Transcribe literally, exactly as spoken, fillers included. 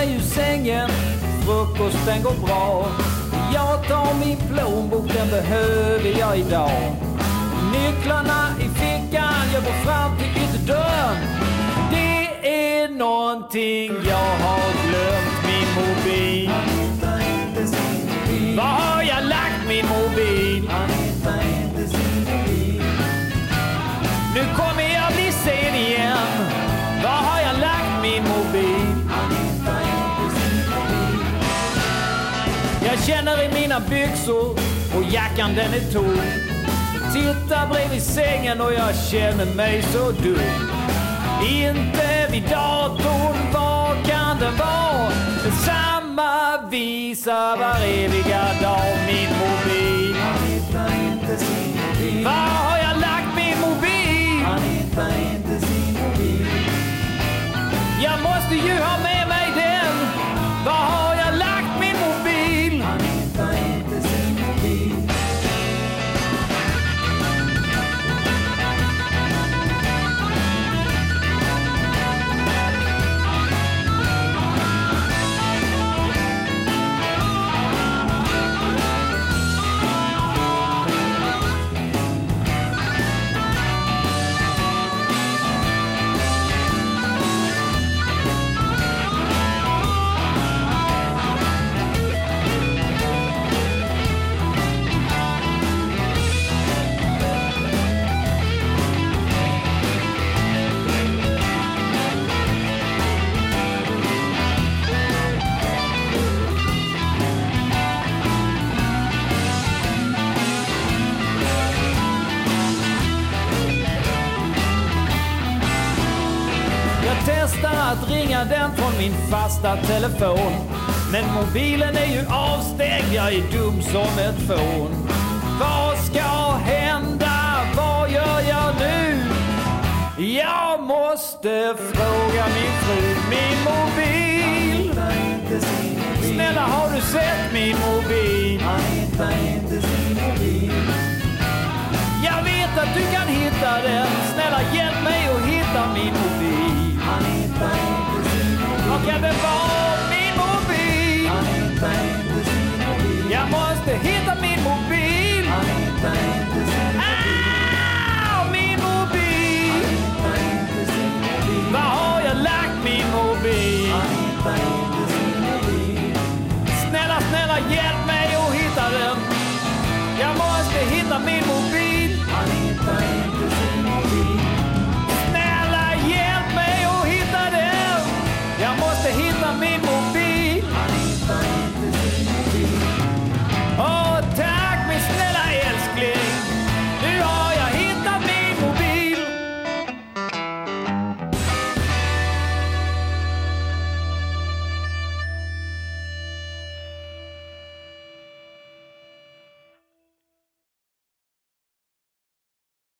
mig ur sängen, frukosten går bra. Jag tar min plånbok, den behöver jag idag. Nycklarna i fickan, jag går fram till ytterdörren. Det är någonting jag har glömt, min mobil. Var har jag lagt min mobil? Nu kommer jag bli sen igen. Var har jag lagt min mobil? Jag känner i mina byxor och jackan den är tom. Tittar bredvid sängen och jag känner mig så dum. Inte vid datorn, vad kan det vara? Samma visa var eviga dag, min mobil. Var har jag lagt min mobil? Jag måste ju ha med mig den. Var har jag lagt min mobil? Att ringa den från min fasta telefon. Men mobilen är ju avstängd, jag är dum som ett fån. Vad ska hända? Vad gör jag nu? Jag måste fråga min fru. Min mobil. Snälla, har du sett min mobil? Jag vet att du kan hitta den. Snälla, hjälp mig att hitta min mobil. Vad kan det vara, min mobil? Jag måste hitta min mobil. Ah, min mobil. Var har jag lagt min mobil? Snälla, snälla, hjälp mig att hitta den. Jag måste hitta min mobil.